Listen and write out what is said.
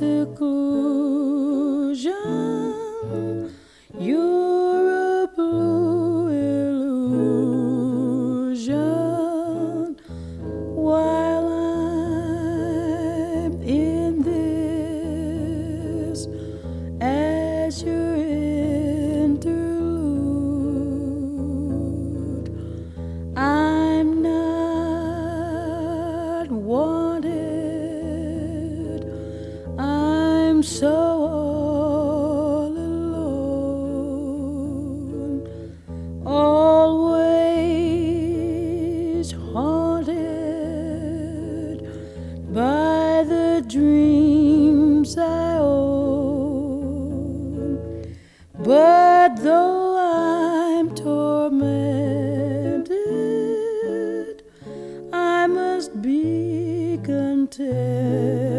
seclusion. You're a blue illusion while I'm in this azure interlude. I'm not wanted. I'm so all alone, always haunted by the dreams I own. But though I'm tormented, I must be content.